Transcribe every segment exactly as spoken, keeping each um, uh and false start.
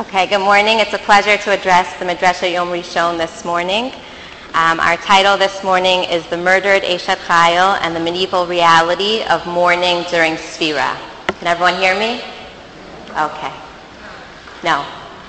Okay, good morning. It's a pleasure to address the Midrasha Yom Rishon this morning. Um, our title this morning is The Murdered Eshet Chayil and the Medieval Reality of Mourning During Sfira. Can everyone hear me? Okay. No.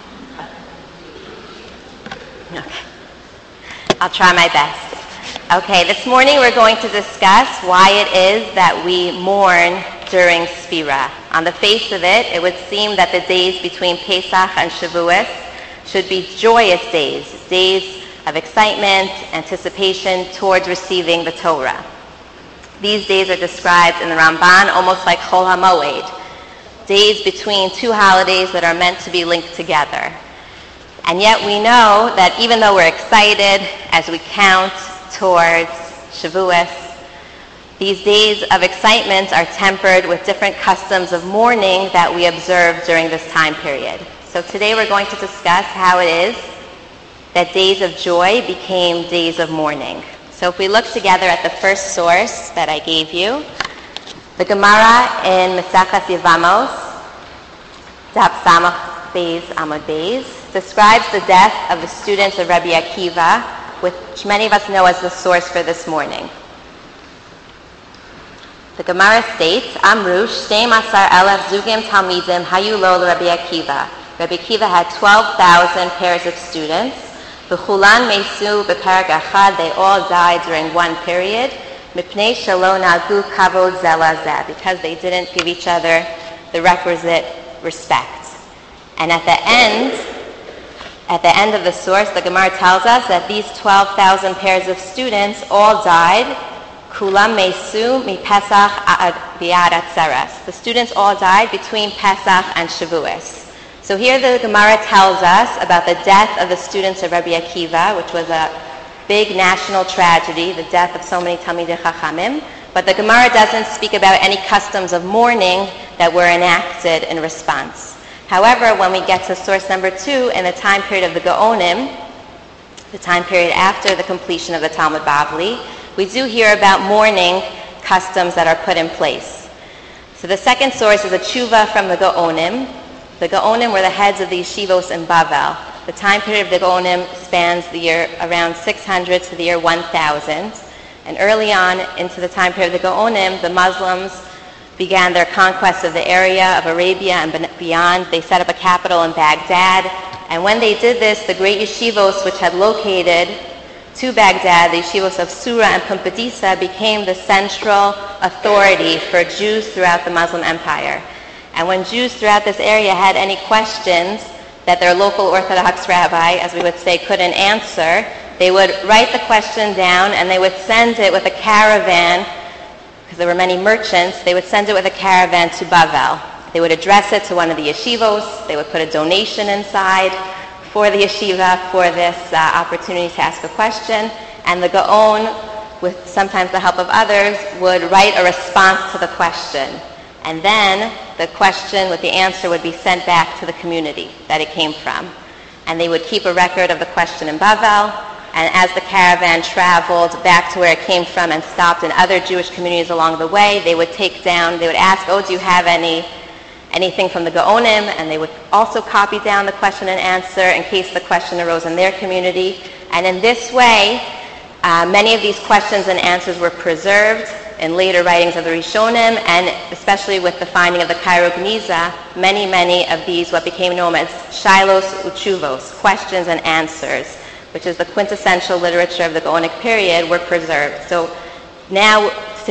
Okay. I'll try my best. Okay, this morning we're going to discuss why it is that we mourn during Sfira. On the face of it, it would seem that the days between Pesach and Shavuos should be joyous days, days of excitement, anticipation towards receiving the Torah. These days are described in the Ramban almost like Chol HaMoed, days between two holidays that are meant to be linked together. And yet we know that even though we're excited as we count towards Shavuos, these days of excitement are tempered with different customs of mourning that we observe during this time period. So today we're going to discuss how it is that days of joy became days of mourning. So if we look together at the first source that I gave you, the Gemara in Masechas Yevamos, Daf Samach Beis Amud Beis, describes the death of the students of Rabbi Akiva, which many of us know as the source for this morning. The Gemara states, Amru Shteim Asar Elef Zugim Talmidim Hayu Lo Rabbi Akiva. Rabbi Akiva had twelve thousand pairs of students. V'chulan Mesu B'Perek Achad, they all died during one period. Mipnei Shelo Nagu Kavod Zela Zeh, because they didn't give each other the requisite respect. And at the end, at the end of the source, the Gemara tells us that these twelve thousand pairs of students all died. Kulam Mesu Mi Pesach Ad Biad Atzeres. The students all died between Pesach and Shavuos. So here the Gemara tells us about the death of the students of Rabbi Akiva, which was a big national tragedy, the death of so many Talmidei Chachamim. But the Gemara doesn't speak about any customs of mourning that were enacted in response. However, when we get to source number two, in the time period of the Gaonim, the time period after the completion of the Talmud Bavli, we do hear about mourning customs that are put in place. So the second source is a tshuva from the Gaonim. The Gaonim were the heads of the yeshivos in Bavel. The time period of the Gaonim spans the year around six hundred to the year one thousand. And early on into the time period of the Gaonim, the Muslims began their conquest of the area of Arabia and beyond. They set up a capital in Baghdad. And when they did this, the great yeshivos which had located to Baghdad, the yeshivos of Sura and Pumbedisa, became the central authority for Jews throughout the Muslim Empire. And when Jews throughout this area had any questions that their local Orthodox rabbi, as we would say, couldn't answer, they would write the question down and they would send it with a caravan, because there were many merchants, they would send it with a caravan to Bavel. They would address it to one of the yeshivos, they would put a donation inside for the yeshiva for this uh, opportunity to ask a question, and the Gaon, with sometimes the help of others, would write a response to the question. And then the question with the answer would be sent back to the community that it came from. And they would keep a record of the question in Bavel, and as the caravan traveled back to where it came from and stopped in other Jewish communities along the way, they would take down, they would ask, oh, do you have any anything from the Gaonim? And they would also copy down the question and answer in case the question arose in their community. And in this way, uh, many of these questions and answers were preserved in later writings of the Rishonim, and especially with the finding of the Cairo Geniza, many, many of these, what became known as Shilos Uchuvos, questions and answers, which is the quintessential literature of the Gaonic period, were preserved. So now,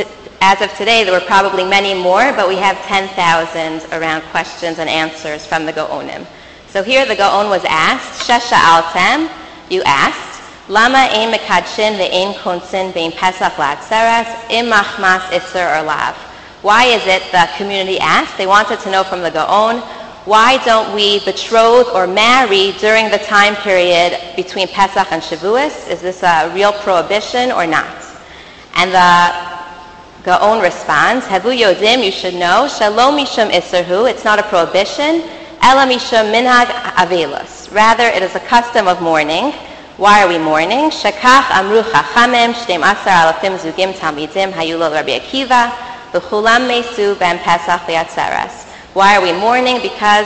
as of today, there were probably many more, but we have ten thousand around questions and answers from the Gaonim. So here the Gaon was asked, Shesha Altem, you asked, Lama ein mekadshin ve'ein konsin bein Pesach la'atzeres im machmas isser or lav. Why is it the community asked? They wanted to know from the Gaon, why don't we betroth or marry during the time period between Pesach and Shavuos? Is this a real prohibition or not? And the Gaon responds, Havu yodim, you should know, Shalom mishum isserhu, it's not a prohibition, Ela mishum minhag avelus. Rather, it is a custom of mourning. Why are we mourning? Shekach amru chachamim, shneim asar alafim zugim talmidim, hayu lo Rabbi Akiva, v'chulam mesu ben Pesach liatzeres. Why are we mourning? Because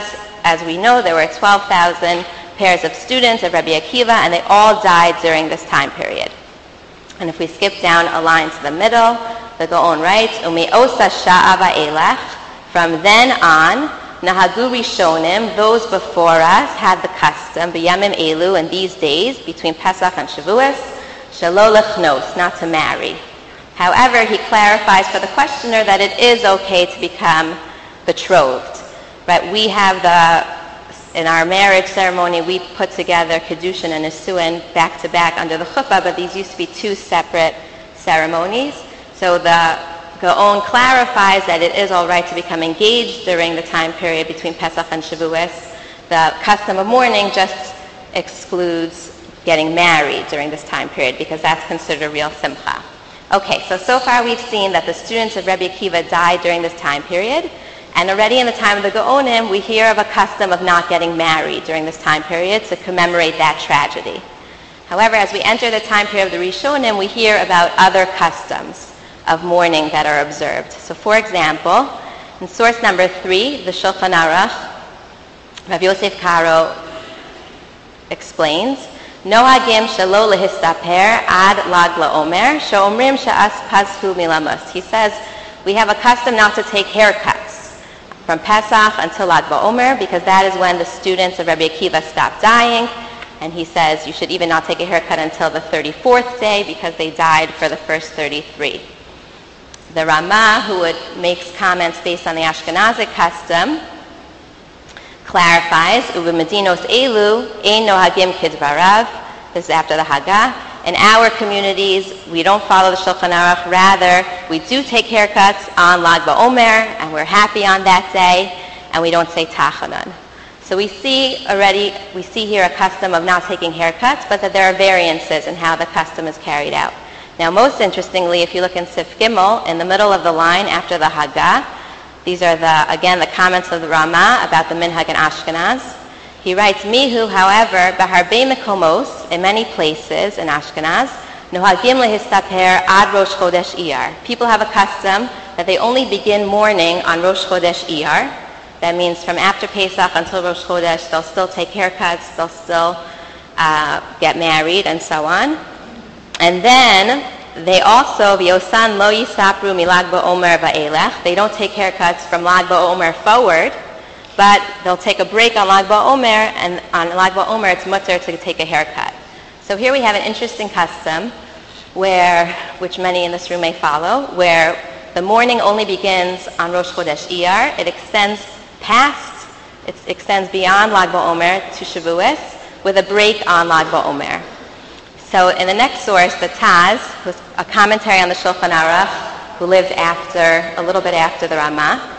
as we know, there were twelve thousand pairs of students of Rabbi Akiva, and they all died during this time period. And if we skip down a line to the middle, the Gaon writes, Ume'osa sha'a va'elech, from then on, Nahagu Rishonim, those before us, had the custom, B'yamim Elu, in these days, between Pesach and Shavuos, Shelo lechnos, not to marry. However, he clarifies for the questioner that it is okay to become betrothed. Right? We have the, in our marriage ceremony, we put together Kedushin and Nisuin back to back under the chuppah, but these used to be two separate ceremonies. So the Gaon clarifies that it is all right to become engaged during the time period between Pesach and Shavuos. The custom of mourning just excludes getting married during this time period because that's considered a real simcha. Okay, so so far we've seen that the students of Rabbi Akiva died during this time period, and already in the time of the Gaonim, we hear of a custom of not getting married during this time period to commemorate that tragedy. However, as we enter the time period of the Rishonim, we hear about other customs of mourning that are observed. So for example, in source number three, the Shulchan Aruch, Rav Yosef Karo explains, Nohagim shelo lehistaper ad lag laomer, sheomrim she'as pashu milamus. He says, we have a custom not to take haircuts from Pesach until Lag BaOmer, because that is when the students of Rabbi Akiva stopped dying. And he says you should even not take a haircut until the thirty-fourth day, because they died for the first thirty-three. The Ramah, who would makes comments based on the Ashkenazic custom, clarifies, Ubimedinos elu ein nohagim kidvarav. This is after the Haggah. In our communities, we don't follow the Shulchan Aruch. Rather, we do take haircuts on Lag BaOmer, and we're happy on that day, and we don't say Tachanan. So we see already, we see here a custom of not taking haircuts, but that there are variances in how the custom is carried out. Now, most interestingly, if you look in Sif Gimel, in the middle of the line after the Haggah, these are, the again, the comments of the Ramah about the Minhag in Ashkenaz. He writes, Mihu, however, Baharbei Mekomos, in many places in Ashkenaz, Nohagim lehistaper ad Rosh Chodesh Iyar. People have a custom that they only begin mourning on Rosh Chodesh Iyar. That means from after Pesach until Rosh Chodesh, they'll still take haircuts, they'll still uh, get married, and so on. And then they also, V'yosan lo yisapru milag ba'omer va'elech. They don't take haircuts from Lag BaOmer forward, but they'll take a break on Lag BaOmer, and on Lag BaOmer it's mutter to take a haircut. So here we have an interesting custom, where, which many in this room may follow, where the mourning only begins on Rosh Chodesh Iyar. It extends past, it extends beyond Lag BaOmer to Shavuos, with a break on Lag BaOmer. So in the next source, the Taz, who's a commentary on the Shulchan Aruch, who lived after, a little bit after the Ramah,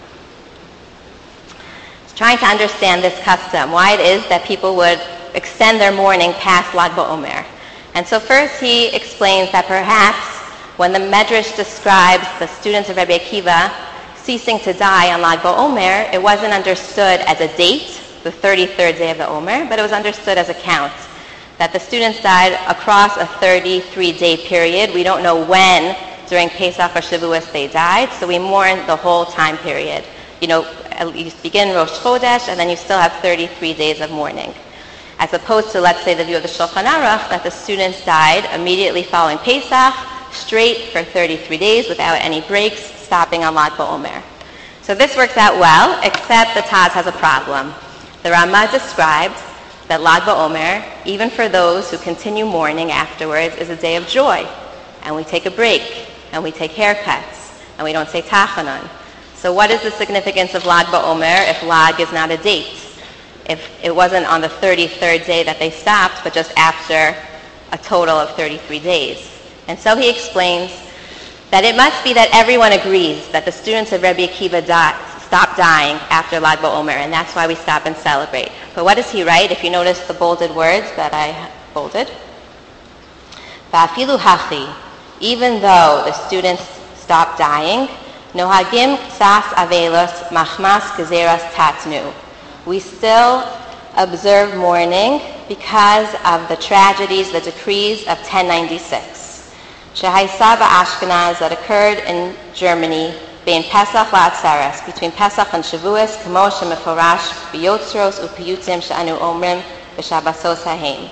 is trying to understand this custom, why it is that people would extend their mourning past Lag BaOmer. And so first he explains that perhaps when the Medrash describes the students of Rabbi Akiva ceasing to die on Lag BaOmer, it wasn't understood as a date, the thirty-third day of the Omer, but it was understood as a count. That the students died across a thirty-three day period. We don't know when during Pesach or Shavuos they died, so we mourn the whole time period. You know, you begin Rosh Chodesh, and then you still have thirty-three days of mourning. As opposed to, let's say, the view of the Shulchan Aruch, that the students died immediately following Pesach, straight for thirty-three days without any breaks, stopping on Lag BaOmer. So this works out well, except the Taz has a problem. The Ramah described that Lag BaOmer, even for those who continue mourning afterwards, is a day of joy. And we take a break, and we take haircuts, and we don't say Tachanan. So what is the significance of Lag BaOmer if Lag is not a date? If it wasn't on the thirty-third day that they stopped, but just after a total of thirty-three days. And so he explains that it must be that everyone agrees that the students of Rabbi Akiva died, stop dying after Lag BaOmer, and that's why we stop and celebrate. But what does he write? If you notice the bolded words that I bolded. Va'afilu hachi, even though the students stop dying, nohagim ksas avelos machmas gezeras tatnu. We still observe mourning because of the tragedies, the decrees of ten ninety-six. Shehaisa ba'Ashkenaz, that occurred in Germany, bein Pesach la'atzeres, between Pesach and Shavuos, kamo shemeforash biyotzros upiyutim she'anu omrim b'shabbasos hahem.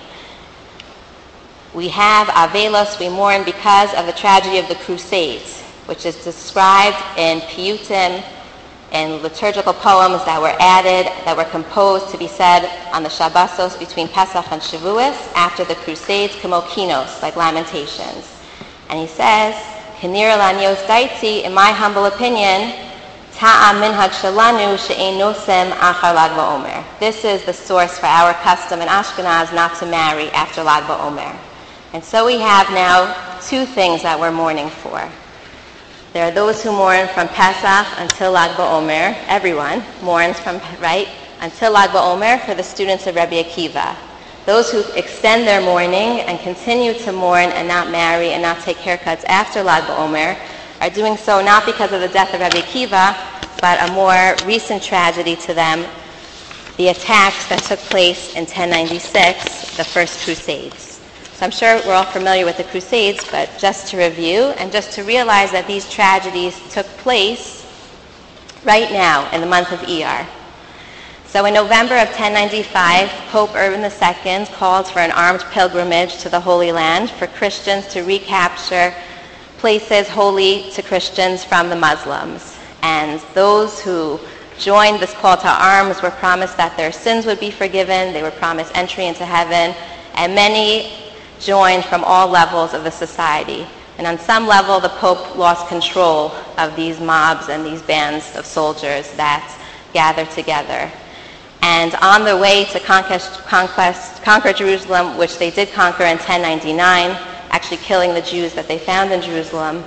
We have Avelos, we mourn because of the tragedy of the Crusades, which is described in piyutim, in liturgical poems that were added, that were composed to be said on the Shabbosos between Pesach and Shavuos after the Crusades, kamo kinos, like lamentations. And he says, Kinir lanios daitzi, in my humble opinion, ta'am minhag shalanu she'ein nosem achar Lag BaOmer. This is the source for our custom in Ashkenaz not to marry after Lag BaOmer. And so we have now two things that we're mourning for. There are those who mourn from Pesach until Lag BaOmer. Everyone mourns from, right, until Lag BaOmer for the students of Rabbi Akiva. Those who extend their mourning and continue to mourn and not marry and not take haircuts after Lag BaOmer are doing so not because of the death of Rabbi Akiva, but a more recent tragedy to them, the attacks that took place in ten ninety-six, the First Crusades. So I'm sure we're all familiar with the Crusades, but just to review and just to realize that these tragedies took place right now in the month of Iyar. So in November of ten ninety-five, Pope Urban the Second called for an armed pilgrimage to the Holy Land for Christians to recapture places holy to Christians from the Muslims. And those who joined this call to arms were promised that their sins would be forgiven, they were promised entry into heaven, and many joined from all levels of the society. And on some level, the Pope lost control of these mobs and these bands of soldiers that gathered together. And on their way to conquest, conquest, conquer Jerusalem, which they did conquer in ten ninety-nine, actually killing the Jews that they found in Jerusalem,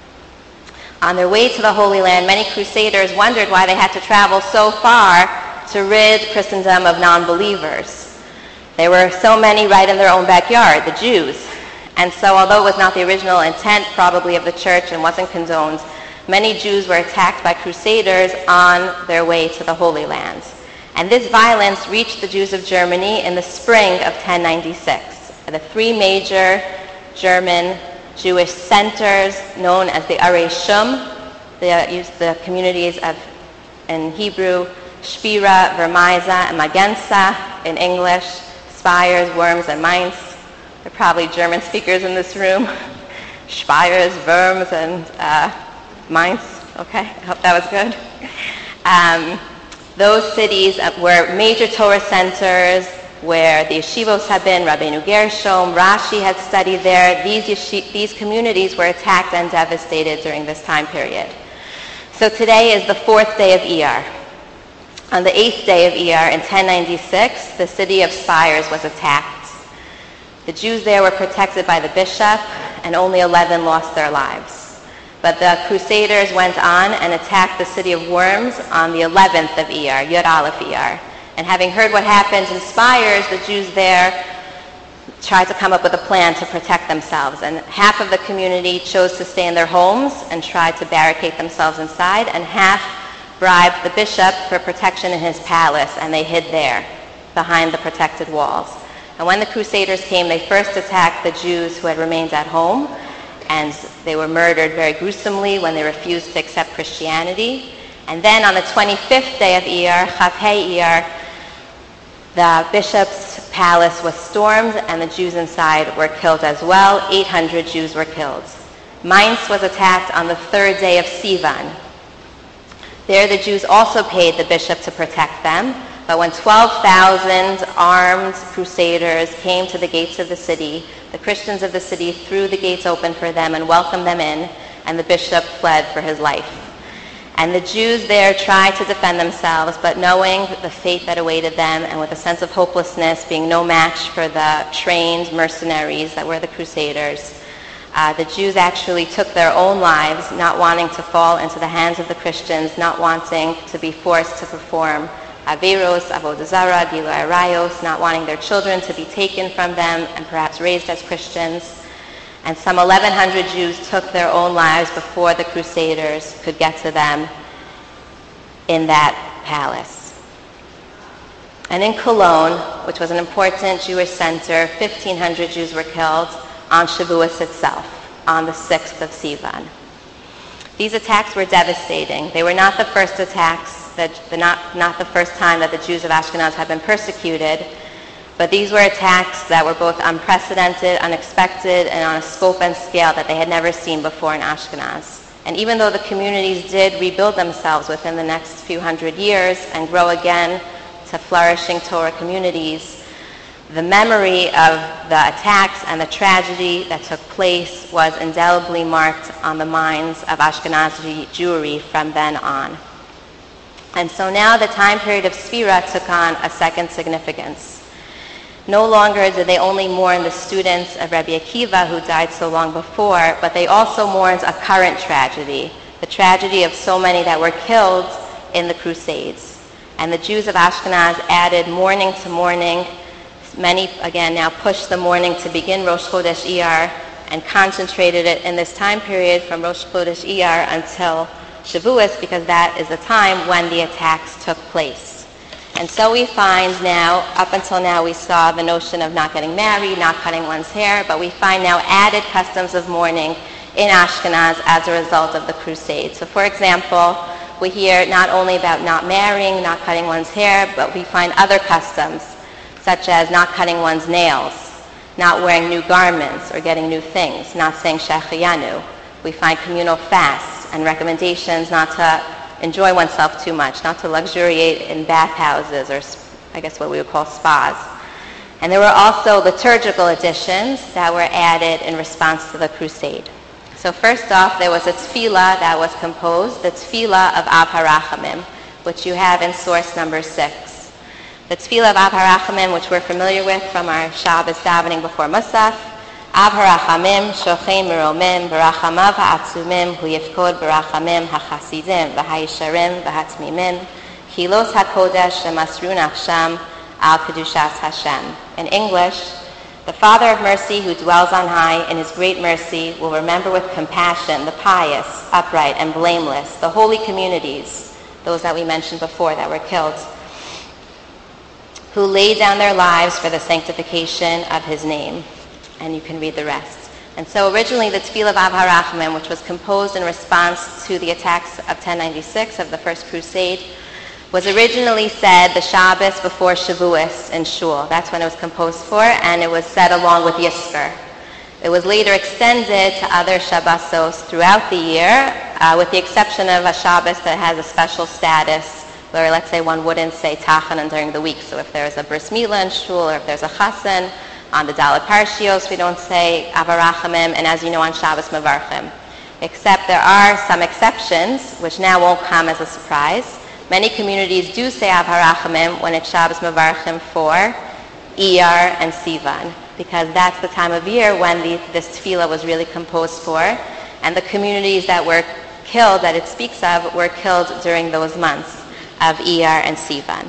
on their way to the Holy Land, many crusaders wondered why they had to travel so far to rid Christendom of non-believers. There were so many right in their own backyard, the Jews. And so although it was not the original intent probably of the church and wasn't condoned, many Jews were attacked by crusaders on their way to the Holy Land. And this violence reached the Jews of Germany in the spring of ten ninety-six. The three major German Jewish centers known as the Arei Shum, the, the communities of, in Hebrew, Shpira, Vermaiza, and Magenza in English, Spires, Worms, and Mainz. There are probably German speakers in this room. Spires, Worms, and uh, Mainz. Okay, I hope that was good. Um, those cities were major Torah centers where the yeshivos had been. Rabbeinu Gershom, Rashi had studied there. These, yeshi- these communities were attacked and devastated during this time period. So today is the fourth day of Iyar. On the eighth day of Iyar in ten ninety-six, the city of Spires was attacked. The Jews there were protected by the bishop, and only eleven lost their lives. But the Crusaders went on and attacked the city of Worms on the eleventh of Iyar, Yud Aleph Iyar. And having heard what happened in Spires, the Jews there tried to come up with a plan to protect themselves. And half of the community chose to stay in their homes and tried to barricade themselves inside, and half bribed the bishop for protection in his palace, and they hid there behind the protected walls. And when the Crusaders came, they first attacked the Jews who had remained at home, and they were murdered very gruesomely when they refused to accept Christianity. And then on the twenty-fifth day of Iyar, Chav Hei Iyar, the bishop's palace was stormed, and the Jews inside were killed as well. eight hundred Jews were killed. Mainz was attacked on the third day of Sivan. There the Jews also paid the bishop to protect them, but when twelve thousand armed crusaders came to the gates of the city, the Christians of the city threw the gates open for them and welcomed them in, and the bishop fled for his life. And the Jews there tried to defend themselves, but knowing the fate that awaited them and with a sense of hopelessness, being no match for the trained mercenaries that were the crusaders, Uh, the Jews actually took their own lives, not wanting to fall into the hands of the Christians, not wanting to be forced to perform Averos, Avodah Zarah, Gilui Arayos, not wanting their children to be taken from them and perhaps raised as Christians. And some eleven hundred Jews took their own lives before the Crusaders could get to them in that palace. And in Cologne, which was an important Jewish center, fifteen hundred Jews were killed on Shavuos itself, on the sixth of Sivan. These attacks were devastating. They were not the first attacks, that the not, not the first time that the Jews of Ashkenaz had been persecuted, but these were attacks that were both unprecedented, unexpected, and on a scope and scale that they had never seen before in Ashkenaz. And even though the communities did rebuild themselves within the next few hundred years and grow again to flourishing Torah communities, the memory of the attacks and the tragedy that took place was indelibly marked on the minds of Ashkenazi Jewry from then on. And so now the time period of Sfira took on a second significance. No longer did they only mourn the students of Rabbi Akiva who died so long before, but they also mourned a current tragedy, the tragedy of so many that were killed in the Crusades. And the Jews of Ashkenaz added mourning to mourning. Many, again, now pushed the mourning to begin Rosh Chodesh Iyar and concentrated it in this time period from Rosh Chodesh Iyar until Shavuos, because that is the time when the attacks took place. And so we find now, up until now we saw the notion of not getting married, not cutting one's hair, but we find now added customs of mourning in Ashkenaz as a result of the Crusades. So for example, we hear not only about not marrying, not cutting one's hair, but we find other customs, such as not cutting one's nails, not wearing new garments or getting new things, not saying Shechayanu. We find communal fasts and recommendations not to enjoy oneself too much, not to luxuriate in bathhouses or I guess what we would call spas. And there were also liturgical additions that were added in response to the crusade. So first off, there was a tefillah that was composed, the tefillah of Av HaRachamim, which you have in source number six. The tefillah of Av HaRachamim, which we're familiar with from our Shabbos davening before Musaf, Av HaRachamim, Shochein Meromim, Barachamav HaAtzumim, Hu Yifkod Barachamim HaChasidim, V'Hayisharim, V'Hatmimim, Kilos HaKodesh Shemasru Nafsham, Al Kedushas Hashem. In English, the Father of mercy who dwells on high in his great mercy will remember with compassion the pious, upright, and blameless, the holy communities, those that we mentioned before that were killed, who laid down their lives for the sanctification of his name. And you can read the rest. And so originally the Tefillah of Av HaRachamim, which was composed in response to the attacks of ten ninety-six of the First Crusade, was originally said the Shabbos before Shavuos in Shul. That's when it was composed for, and it was said along with Yizkor. It was later extended to other Shabbosos throughout the year, uh, with the exception of a Shabbos that has a special status, where let's say one wouldn't say Tachanan during the week. So if there's a Bris Milah in Shul, or if there's a Chasen, on the Dalet Parshios we don't say Av HaRachamim, and as you know on Shabbos Mevarchim. Except there are some exceptions, which now won't come as a surprise. Many communities do say Av HaRachamim when it's Shabbos Mevarchim for Iyar and Sivan, because that's the time of year when the, this tefillah was really composed for, and the communities that were killed, that it speaks of, were killed during those months of Iyar and Sivan.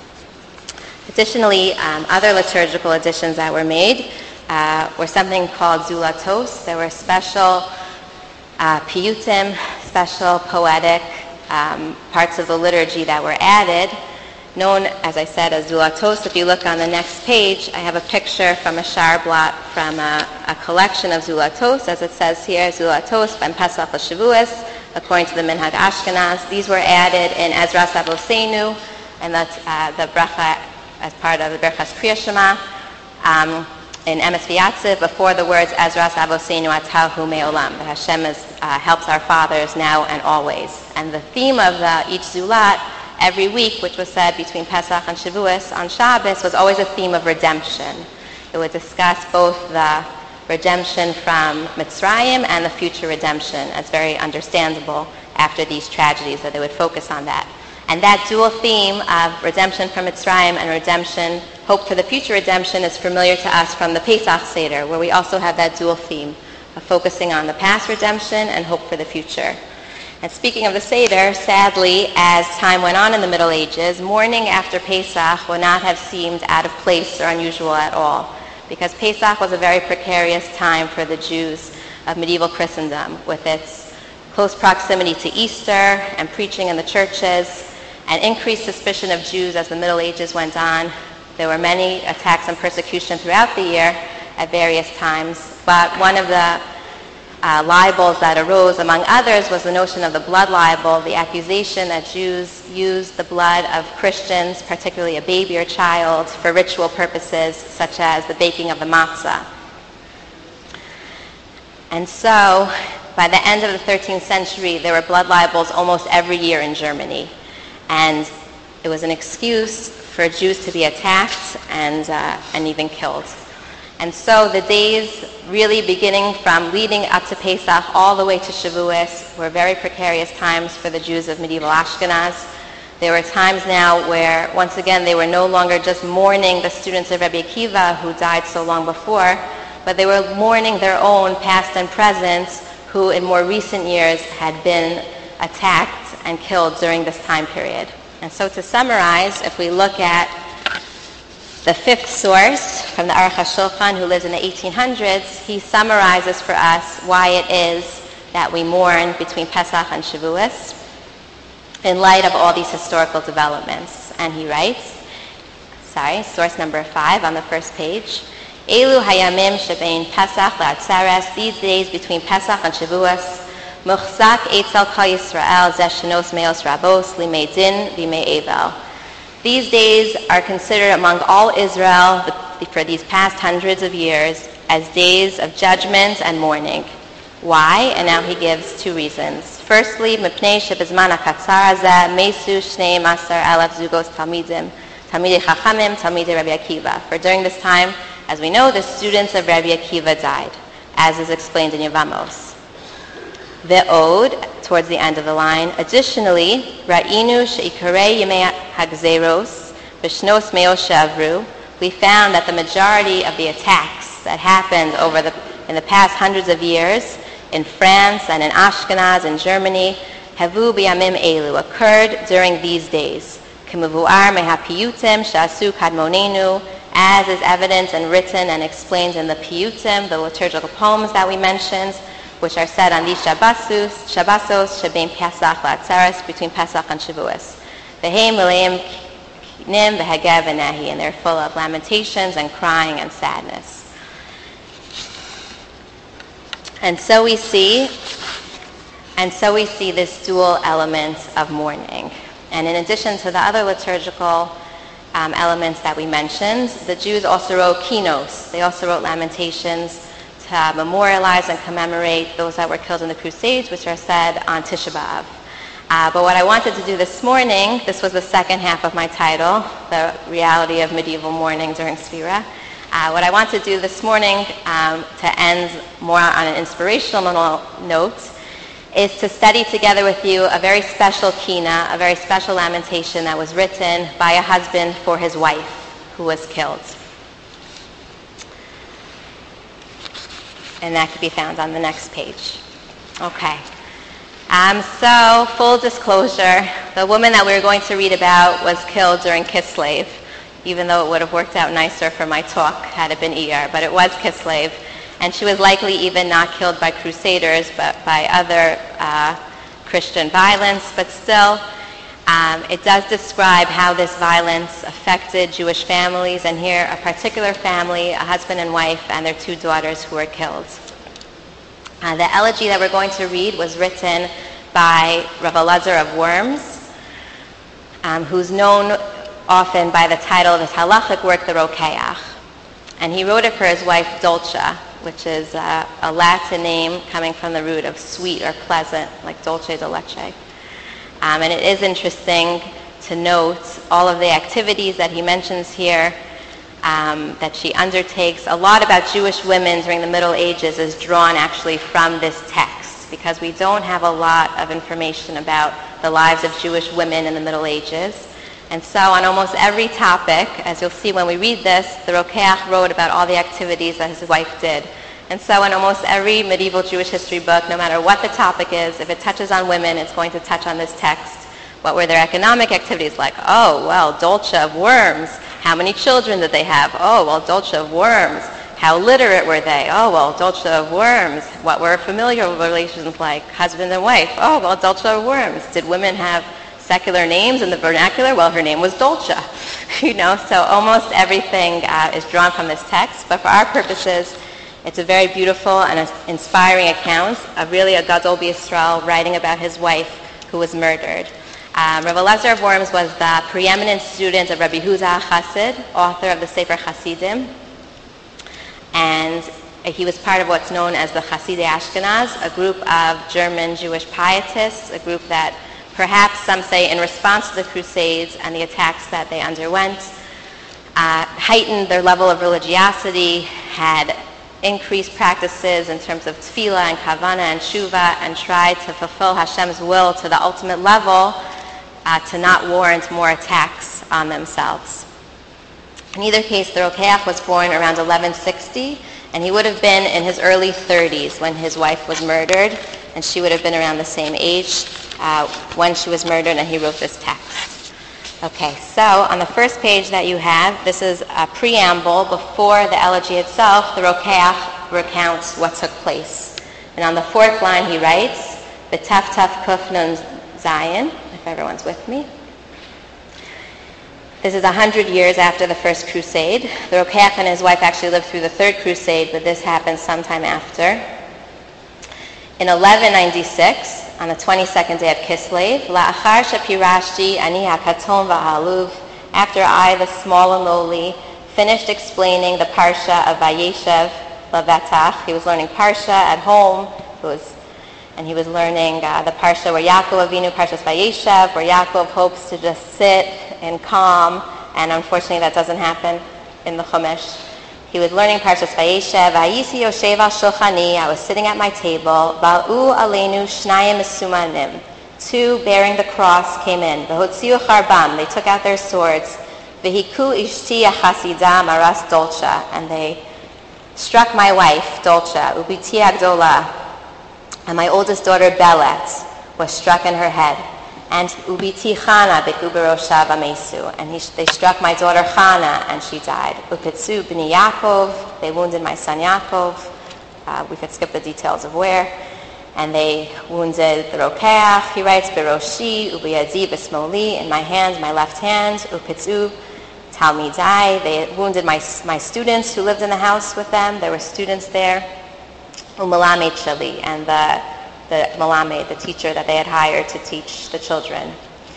Additionally, um, other liturgical additions that were made uh, were something called zulatos. There were special uh, piyutim, special poetic um, parts of the liturgy that were added, known, as I said, as zulatos. If you look on the next page, I have a picture from a shar blot from a, a collection of zulatos, as it says here, zulatos ben Pesach l'Shavuos, according to the Minhag Ashkenaz. These were added in Ezras Avoseinu, and that's uh, the bracha as part of the Berchas Kriya Shema, um, in Emes V'Yatziv, before the words Ezras Avoseinu Atahu Me'olam, that Hashem is, uh, helps our fathers now and always. And the theme of the, each Zulat every week, which was said between Pesach and Shavuos on Shabbos, was always a theme of redemption. It would discuss both the redemption from Mitzrayim and the future redemption. It's very understandable after these tragedies that they would focus on that. And that dual theme of redemption from Mitzrayim and redemption, hope for the future redemption, is familiar to us from the Pesach Seder, where we also have that dual theme of focusing on the past redemption and hope for the future. And speaking of the Seder, sadly, as time went on in the Middle Ages, mourning after Pesach would not have seemed out of place or unusual at all, because Pesach was a very precarious time for the Jews of medieval Christendom, with its close proximity to Easter and preaching in the churches, and increased suspicion of Jews as the Middle Ages went on. There were many attacks and persecution throughout the year at various times, but one of the uh, libels that arose, among others, was the notion of the blood libel, the accusation that Jews used the blood of Christians, particularly a baby or child, for ritual purposes, such as the baking of the matzah. And so, by the end of the thirteenth century, there were blood libels almost every year in Germany. And it was an excuse for Jews to be attacked and, uh, and even killed. And so the days really beginning from leading up to Pesach all the way to Shavuos were very precarious times for the Jews of medieval Ashkenaz. There were times now where, once again, they were no longer just mourning the students of Rabbi Akiva who died so long before, but they were mourning their own past and present who in more recent years had been attacked and killed during this time period. And so to summarize, if we look at the fifth source from the Aruch HaShulchan, who lives in the eighteen hundreds, he summarizes for us why it is that we mourn between Pesach and Shavuos in light of all these historical developments. And he writes, sorry, source number five on the first page, Elu hayamim shebein Pesach le'atzeres, these days between Pesach and Shavuos, muchzak etzel kol Yisrael zeshenos meos rabos limei din v'imei evel. These days are considered among all Israel for these past hundreds of years as days of judgment and mourning. Why? And now he gives two reasons. Firstly, mipnei shebizman hakatzar hazeh mesu shnei masar elef zugos talmidim, talmidei chachamim, talmidei Rabbi Akiva. For during this time, as we know, the students of Rabbi Akiva died, as is explained in Yevamos. The ode, towards the end of the line, additionally, Ra'inu she'ikarei yemei hagzeros b'shnos meos she'avru, we found that the majority of the attacks that happened over the in the past hundreds of years in France and in Ashkenaz and Germany, havu b'yamim elu, occurred during these days. K'mevu'ar mehapiyutim she'asu kadmonenu, as is evident and written and explained in the piyutim, the liturgical poems that we mentioned, which are said on these Shabbosos, Shabbosos, Shebein Pesach La'atzeres, between Pesach and Shavuos. V'hei mileim nim v'hegev v'nehi, and they're full of lamentations and crying and sadness. And so we see, and so we see this dual element of mourning. And in addition to the other liturgical um, elements that we mentioned, the Jews also wrote kinos. They also wrote lamentations to memorialize and commemorate those that were killed in the Crusades, which are said on Tisha B'Av. Uh, but what I wanted to do this morning, this was the second half of my title, The Reality of Medieval Mourning During Sfira. Uh, what I want to do this morning, um, to end more on an inspirational note, is to study together with you a very special kina, a very special lamentation that was written by a husband for his wife who was killed. And that can be found on the next page. Okay. Um, so, full disclosure, the woman that we were going to read about was killed during Kislev, even though it would have worked out nicer for my talk had it been Iyar, but it was Kislev. And she was likely even not killed by crusaders, but by other uh, Christian violence. But still, um, it does describe how this violence affected Jewish families, and here a particular family, a husband and wife, and their two daughters who were killed. Uh, the elegy that we're going to read was written by Rav Elazar of Worms, um, who's known often by the title of his halachic work, the Rokeach. And he wrote it for his wife, Dolce, which is uh, a Latin name coming from the root of sweet or pleasant, like dolce de leche. Um, and it is interesting to note all of the activities that he mentions here um, that she undertakes. A lot about Jewish women during the Middle Ages is drawn actually from this text, because we don't have a lot of information about the lives of Jewish women in the Middle Ages. And so on almost every topic, as you'll see when we read this, the Rokeach wrote about all the activities that his wife did. And so in almost every medieval Jewish history book, no matter what the topic is, if it touches on women, it's going to touch on this text. What were their economic activities like? Oh, well, Dolce of Worms. How many children did they have? Oh, well, Dolce of Worms. How literate were they? Oh, well, Dolce of Worms. What were familial relations like? Husband and wife. Oh, well, Dolce of Worms. Did women have secular names in the vernacular? Well, her name was Dolce. You know, so almost everything uh, is drawn from this text. But for our purposes, It's a very beautiful and inspiring account of really a Gadol B'Yisrael writing about his wife who was murdered. Um, Rav Elazar of Worms was the preeminent student of Rabbi Yehuda HaChassid, author of the Sefer Hasidim, and he was part of what's known as the Hasidei Ashkenaz, a group of German Jewish pietists, a group that perhaps some say in response to the Crusades and the attacks that they underwent, uh, heightened their level of religiosity, had increased practices in terms of tefillah and kavana and shuva, and tried to fulfill Hashem's will to the ultimate level uh, to not warrant more attacks on themselves. In either case, the Rokeach was born around eleven sixty, and he would have been in his early thirties when his wife was murdered, and she would have been around the same age uh, when she was murdered, and he wrote this text. Okay, so on the first page that you have, this is a preamble before the elegy itself. The Rokeach recounts what took place. And on the fourth line he writes, B'taf taf kuf nun zayin, if everyone's with me. This is a hundred years after the first crusade. The Rokeach and his wife actually lived through the third crusade, but this happened sometime after. In eleven ninety-six, on the twenty-second day of Kislev, La'achar shapirashti ani hakaton v'haluv, after I, the small and lowly, finished explaining the parsha of Vayeshev Levetach. He was learning parsha at home, it was, and he was learning uh, the parsha where Yaakov Avinu, Parshas Vayeshev, where Yaakov hopes to just sit and calm, and unfortunately that doesn't happen in the Chumash. He was learning Parshas Vayeshev. Vayisi yoshev al shulchani. I was sitting at my table. Bal'u aleinu shnayim mesumanim. Two bearing the cross came in. V'hotziu charbam. They took out their swords. V'hiku ishti achasida maras dolcha. And they struck my wife, Dolcha. Ubiti agdola. And my oldest daughter, Belet, was struck in her head. And ubiti Chana bekuberosha v'mesu, and he, they struck my daughter Chana, and she died. Upitzu b'ni Yaakov, they wounded my son Yaakov. Uh, we could skip the details of where. And they wounded the Rokeach. He writes, Beroshi ubiyadi b'smoli, in my hand, my left hand. Upitzu talmidai, they wounded my my students who lived in the house with them. There were students there. Umalamed shali, and the the Malamed, the teacher that they had hired to teach the children.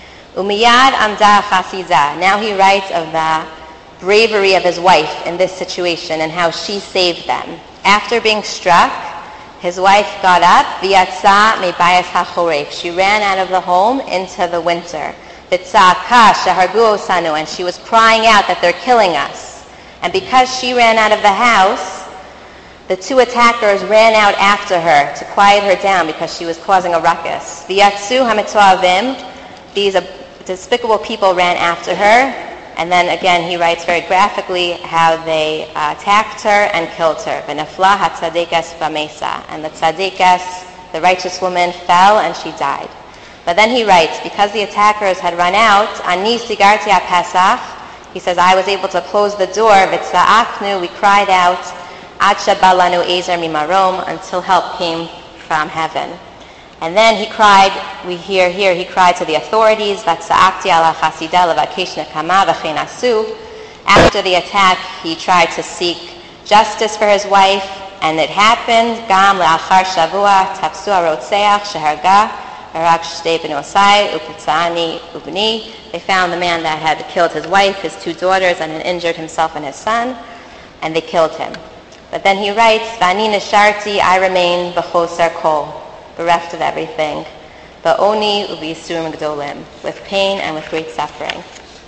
Umiyad amda chasiza. Now he writes of the bravery of his wife in this situation and how she saved them. After being struck, his wife got up, v'yatsa mebayas hachoref. She ran out of the home into the winter. V'tza'aka shahargu osanu, and she was crying out that they're killing us. And because she ran out of the house, the two attackers ran out after her to quiet her down because she was causing a ruckus. V'yatsu hamitzuavim, these despicable people ran after her, and then again he writes very graphically how they uh, attacked her and killed her. V'nefla hatzadekes v'mesa, and the tzadekes, the righteous woman, fell and she died. But then he writes, because the attackers had run out, ani sigarti ha-pesach, he says, I was able to close the door, v'tza'aknu, we cried out, Adsha balanu ezer mimarom, until help came from heaven. And then he cried, we hear here, he cried to the authorities, Vatsa'akti ala chasida levakesh nekama v'chein asu. After the attack, he tried to seek justice for his wife, and it happened. Gam le'achar shavua tafsu harotzeach sheharga harak shtei benosai upitzani ubni. They found the man that had killed his wife, his two daughters, and had injured himself and his son, and they killed him. But then he writes, Vani nisharti, I remain b'choser kol, bereft of everything, ba'oni u'b'yisurim gdolim, with pain and with great suffering.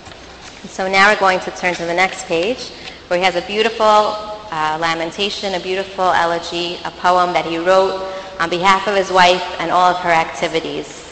And so now we're going to turn to the next page, where he has a beautiful uh, lamentation, a beautiful elegy, a poem that he wrote on behalf of his wife and all of her activities.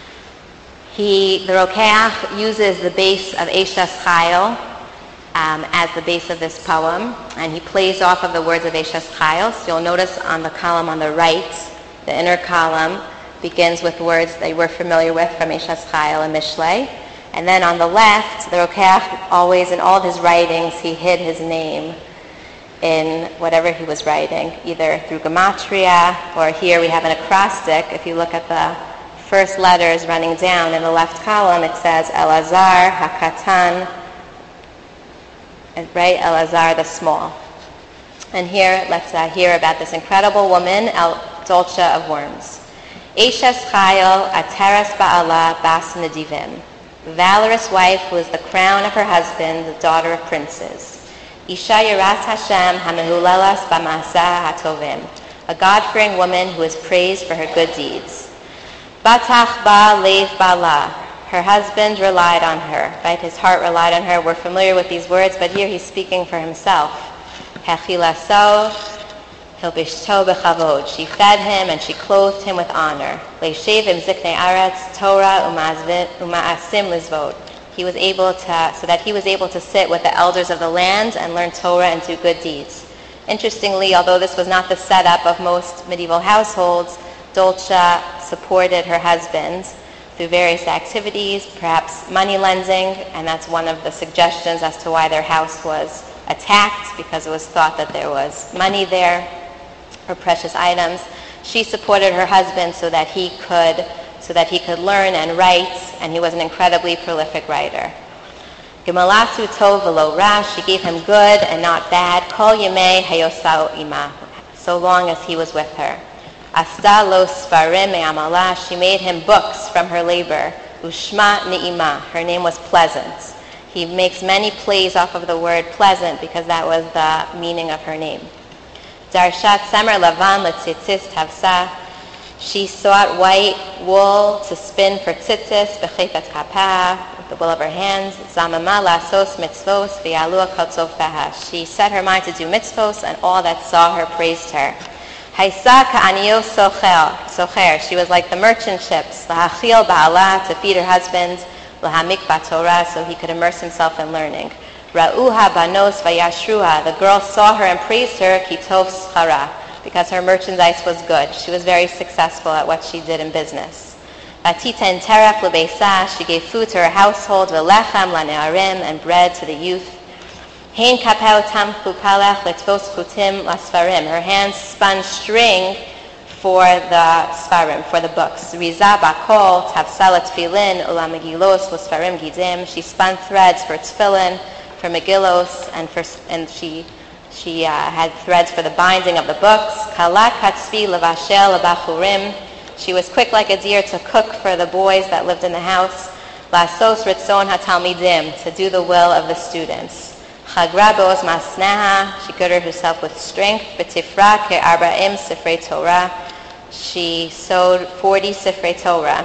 He, the Rokeach, uses the base of Eishes Chayil Um, as the base of this poem, and he plays off of the words of Eishes Chayil. So you'll notice on the column on the right, the inner column begins with words that we're familiar with from Eishes Chayil and Mishlei. And then on the left, the Rokeach always, in all of his writings, he hid his name in whatever he was writing, either through gematria, or here we have an acrostic. If you look at the first letters running down in the left column, it says Elazar HaKatan, right? Elazar the small. And here, let's uh, hear about this incredible woman, El Dolcha of Worms. Eshes Chayil Ateres Ba'ala Bas Nedivim. Valorous wife who is the crown of her husband, the daughter of princes. Isha Yiras Hashem Hamehulelas B'Maaseh HaTovim. A God-fearing woman who is praised for her good deeds. Batach Ba Lev Bala. Her husband relied on her, right? His heart relied on her. We're familiar with these words, but here he's speaking for himself. Hechilaso Hilbishto Bechavod. She fed him and she clothed him with honor. Leishev im Ziknei Aretz Torah Uma'asim Lizvod. He was able to, so that he was able to sit with the elders of the land and learn Torah and do good deeds. Interestingly, although this was not the setup of most medieval households, Dolcha supported her husband through various activities, perhaps money lending, and that's one of the suggestions as to why their house was attacked, because it was thought that there was money there or precious items. She supported her husband so that he could so that he could learn and write, and he was an incredibly prolific writer. Gemalasu tov v'lo ra, she gave him good and not bad. Kol yemei hayosao ima, so long as he was with her. Asta lo svarim me'amala, she made him books from her labor. Ushma ne'ima, her name was Pleasant. He makes many plays off of the word pleasant because that was the meaning of her name. Darshat semer lavan letzitzis tavsa, she sought white wool to spin for tzitzis, b'chefetz kapah, with the will of her hands. Zamama lasos mitzvos v'yalua kotzofeha. She set her mind to do mitzvos, and all that saw her praised her. Haisa ka'aniyos socher. She was like the merchant ships. Lahachil ba'ala, to feed her husband. Lahamik ba'torah, so he could immerse himself in learning. Ra'uha banos vayashruha. The girls saw her and praised her. Kitov schara, because her merchandise was good. She was very successful at what she did in business. Atita terach lebeisa, she gave food to her household, velechem lanearim, and bread to the youth. Hein kapel tamchu palech letvos chutim lasfarim. Her hands spun string for the sfarim, for the books. Riza bakol tavsala tefillin ula megilos lasfarim gidim. She spun threads for tefillin, for megillos, and for and she She uh, had threads for the binding of the books. Kalat katzvi levashel lebachurim. She was quick like a deer to cook for the boys that lived in the house. Lasos ritzon hatalmidim, to do the will of the students. Chagra be'oz masneha, she girded herself with strength. B'tifra ke'arbaim sifrei Torah, she sewed forty sifrei Torah.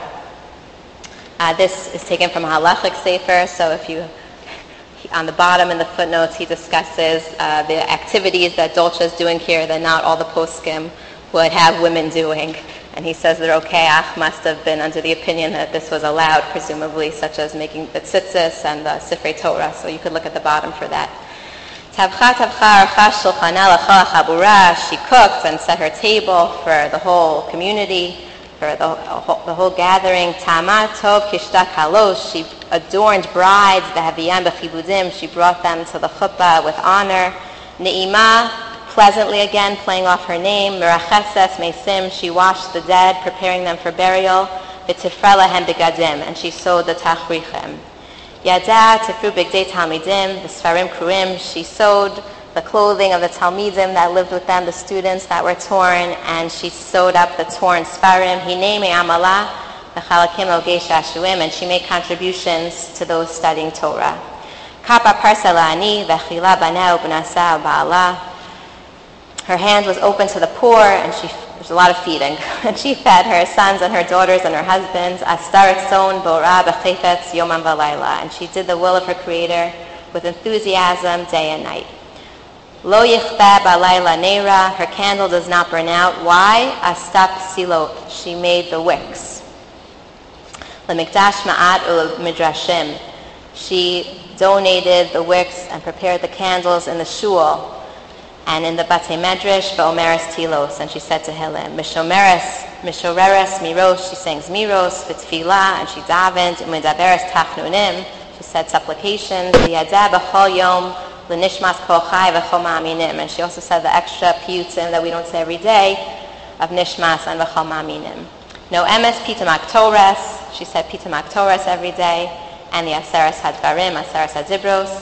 Uh, this is taken from a halachic sefer, so if you on the bottom in the footnotes, he discusses uh, the activities that Dolcha is doing here that not all the poskim would have women doing. And he says that Rokeach must have been under the opinion that this was allowed, presumably, such as making the tzitzis and the Sifrei Torah. So you could look at the bottom for that. Tavcha tavcha archa shulchana lecha chabura. She cooked and set her table for the whole community, for the, the whole gathering. Tama tov kishtak halos. She adorned brides, the haviyam b'chibudim. She brought them to the chuppah with honor. Ne'ima, pleasantly again, playing off her name. Meracheses mesim. She washed the dead, preparing them for burial. V'tifra lahem begadim, and she sewed the tachrichem. Yada tifru bigdei talmidim, the sfarim kruim. She sewed the clothing of the talmidim that lived with them, the students that were torn, and she sewed up the torn sfarim. Hinei me'amala, the chalakim ogei shashuim, and she made contributions to those studying Torah. Kapa parsa la'ani, v'chila baneh u'bnasa ba'ala. Her hand was open to the poor, and she there's a lot of feeding. And she fed her sons and her daughters and her husbands. Astaret son bora b'chefetz yomam v'layla, and she did the will of her Creator with enthusiasm day and night. Lo yichba b'layla neira, her candle does not burn out. Why? Astap silot, she made the wicks. Lemikdash ma'at u'midrashim, she donated the wicks and prepared the candles in the shul and in the Batei Medrash, V'omeres Tilos, and she said to Hillel, Mishomeres, Mishoreres Miros, she sings Miros, V'tfilah, and she davened, U'medaberes Tachnunim, she said supplications, V'yadeh b'chol yom, L'nishmas kol chai v'chol ma'aminim, and she also said the extra piyutim that we don't say every day, of Nishmas and v'chol ma'aminim. No emes Pitamak Torres, she said Pitamak Torres every day, and the Aseres Hadvarim, Aseres Hadibros,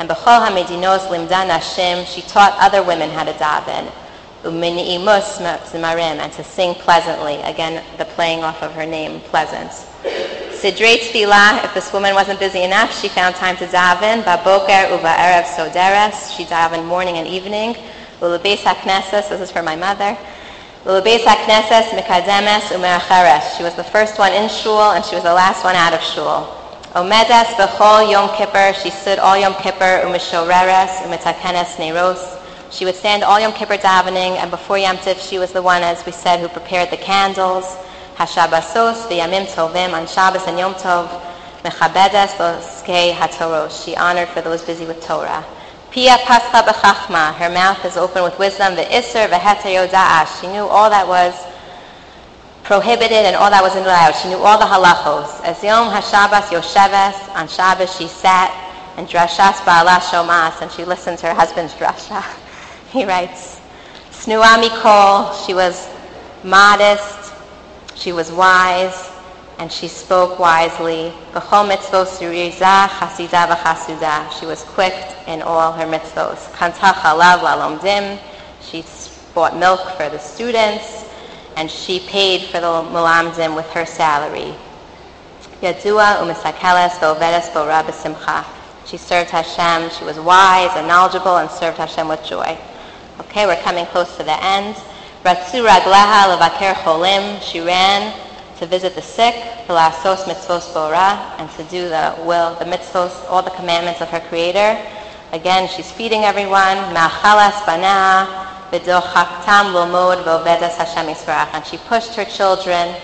And b'chol hamedinos limda nashim, she taught other women how to daven. Umini'imus zimarim, and to sing pleasantly. Again, the playing off of her name, pleasant. Sidrei tefillah, if this woman wasn't busy enough, she found time to daven. Baboker uva erev soderes, she davened morning and evening. Ulubeis hakneses, this is for my mother. Ulubeis hakneses mikademes u'meracheres, she was the first one in shul and she was the last one out of shul. Omedes b'chol Yom Kippur, she stood all Yom Kippur, u'mishoreres u'mitakenes neiros. She would stand all Yom Kippur davening, and before Yom Tif, she was the one, as we said, who prepared the candles. Hashabasos v'yamim tovim, on Shabbos and Yom Tov, mechabedes l'skei hatoros, she honored for those busy with Torah. Pia pascha b'chachma, her mouth is open with wisdom. V'isser v'heter yoda'ash, she knew all that was prohibited and all that was allowed. She knew all the halachos. As Yom HaShabbos Yosheves, on Shabbos she sat, and drashas ba'ala shomas, and she listened to her husband's drasha. He writes, Snua mikol, she was modest, she was wise, and she spoke wisely. B'chol mitzvot ziriza chasida v'chasuda, she was quick in all her mitzvot. Kanta chalav lalomdim, she bought milk for the students, and she paid for the mulamdim with her salary. Yadua u'misakeles v'ovedes bo'ra b'simcha, she served Hashem, she was wise and knowledgeable and served Hashem with joy. Okay, we're coming close to the end. Ratzu ragleha levaker cholim, she ran to visit the sick, v'lasos mitzvos bora, and to do the will, the mitzvos, all the commandments of her Creator. Again, she's feeding everyone. Ma'achalas bana v'dochaktam lomod v'ovedas Hashem yisbarach, and she pushed her children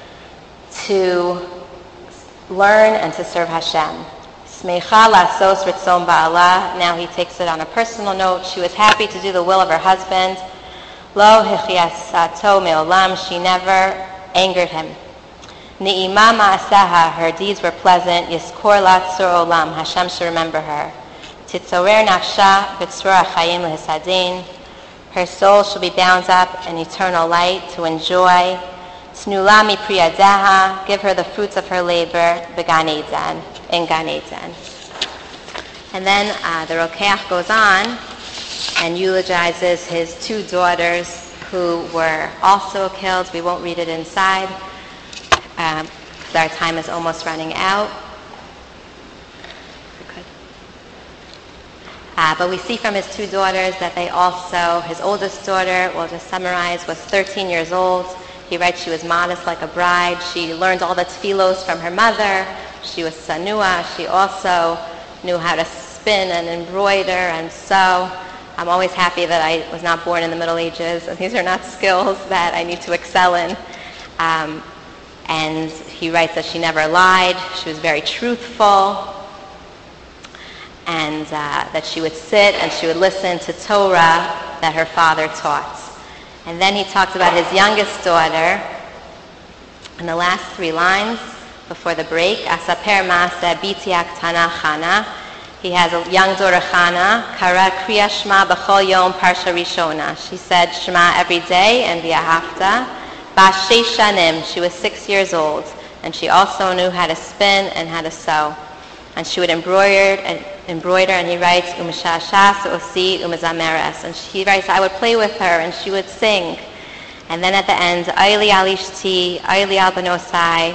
to learn and to serve Hashem. Smecha lasos ritzon ba'ala, now he takes it on a personal note. She was happy to do the will of her husband. Lo hichiasato me'olam, she never angered him. Ni'ima ma'asaha, her deeds were pleasant. Yiskor latzur olam, Hashem should remember her. Titzorer nafsha v'tzur achayim lehisadin, her soul shall be bound up in eternal light to enjoy. Snula mi priyadaha, give her the fruits of her labor, began Eden, in Gan Eden. And then uh, the Rokeach goes on and eulogizes his two daughters who were also killed. We won't read it inside. Um, our time is almost running out. Uh, but we see from his two daughters that they also, his oldest daughter, we'll just summarize, was thirteen years old. He writes she was modest like a bride. She learned all the tefillos from her mother. She was sanua. She also knew how to spin and embroider and sew. I'm always happy that I was not born in the Middle Ages, and these are not skills that I need to excel in. Um, and he writes that she never lied. She was very truthful. And uh, that she would sit and she would listen to Torah that her father taught. And then he talks about his youngest daughter in the last three lines before the break. Asaper Maaseh biti aktana Chana. He has a young daughter Chana. Kara kriya shema b'chol yom parsha rishona. She said Shema every day and v'ahavta. Bas sheish shanim. She was six years old, and she also knew how to spin and how to sew. And she would embroider and embroider, and he writes, Umishashas osi umizameres. And he writes, I would play with her, and she would sing. And then at the end, Aili alishti, Aili albanosai,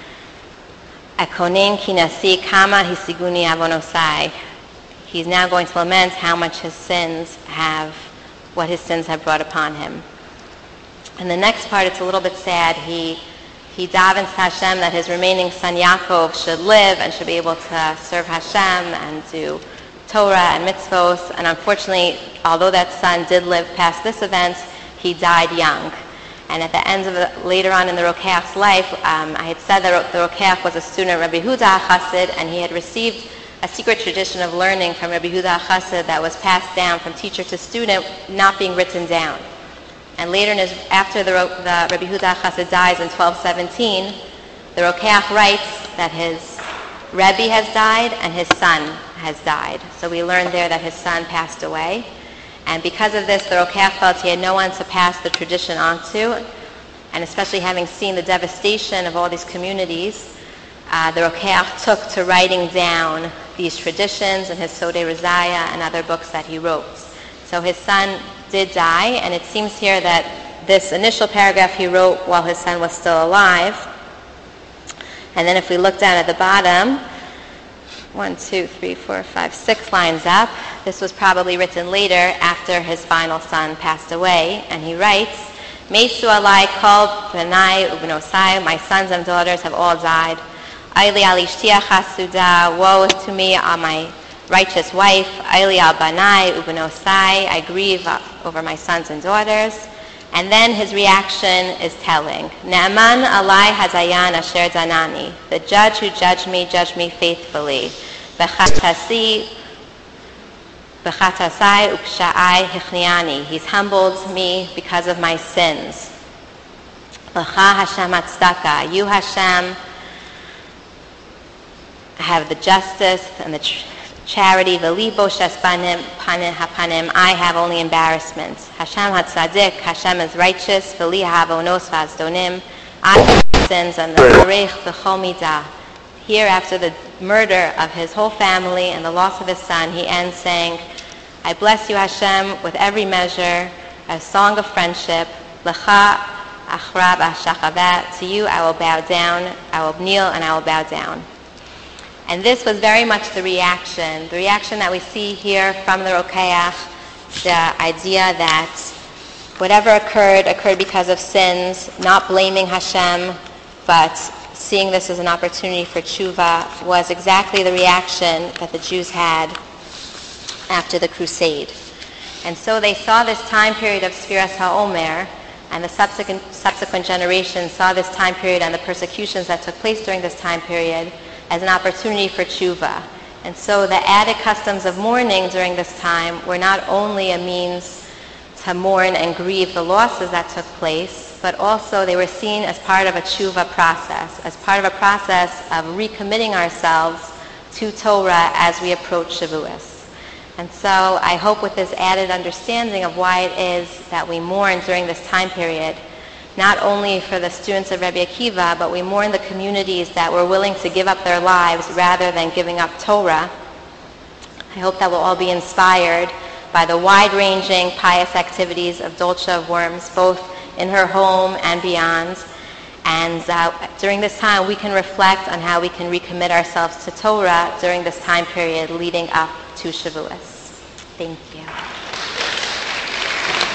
Akonin kinasi kama hisiguni avonosai. He's now going to lament how much his sins have, what his sins have brought upon him. And the next part, it's a little bit sad. He He davens to Hashem that his remaining son Yaakov should live and should be able to serve Hashem and do Torah and mitzvos. And unfortunately, although that son did live past this event, he died young. And at the end of the, later on in the Rokeach's life, um, I had said that the Rokeach was a student of Rabbi Huda HaChassid, and he had received a secret tradition of learning from Rabbi Huda HaChassid that was passed down from teacher to student, not being written down. And later, in his, after the, the Rabbi Huda HaChassid dies in twelve seventeen, the Rokeach writes that his Rebbe has died and his son has died. So we learned there that his son passed away. And because of this, the Rokeach felt he had no one to pass the tradition on to. And especially having seen the devastation of all these communities, uh, the Rokeach took to writing down these traditions and his Sodei Rizaya and other books that he wrote. So his son did die, and it seems here that this initial paragraph he wrote while his son was still alive. And then if we look down at the bottom, one, two, three, four, five, six lines up, this was probably written later after his final son passed away, and he writes, Mesu alai kol b'nai u'b'nosai, my sons and daughters have all died. Aili al ishtiach hasuda, woe to me on my righteous wife. Aili al banai u'b'nosai, I grieve over my sons and daughters. And then his reaction is telling. Ne'aman alai hadayan asher danani, the judge who judged me, judged me faithfully. B'chatasi, b'chatasai uksha'ai hichniani, he's humbled me because of my sins. L'cha Hashem atzdaka, you Hashem have the justice and the tr- charity, v'libo shespanim panim hapanim, I have only embarrassments. Hashem hatzadik, Hashem is righteous, v'li ha'avonos v'azdonim, I have sins and the harech v'chol midah. Here, after the murder of his whole family and the loss of his son, he ends saying, I bless you, Hashem, with every measure, a song of friendship. L'cha achrab ashachavat, to you I will bow down, I will kneel and I will bow down. And this was very much the reaction, the reaction that we see here from the Rokeach, the idea that whatever occurred, occurred because of sins, not blaming Hashem, but seeing this as an opportunity for tshuva, was exactly the reaction that the Jews had after the crusade. And so they saw this time period of Sfiras HaOmer, and the subsequent, subsequent generations saw this time period and the persecutions that took place during this time period as an opportunity for tshuva. And so the added customs of mourning during this time were not only a means to mourn and grieve the losses that took place, but also they were seen as part of a tshuva process, as part of a process of recommitting ourselves to Torah as we approach Shavuos. And so I hope with this added understanding of why it is that we mourn during this time period, not only for the students of Rabbi Akiva, but we mourn the communities that were willing to give up their lives rather than giving up Torah. I hope that we'll all be inspired by the wide-ranging pious activities of Dolce of Worms, both in her home and beyond. And uh, during this time, we can reflect on how we can recommit ourselves to Torah during this time period leading up to Shavuos. Thank you.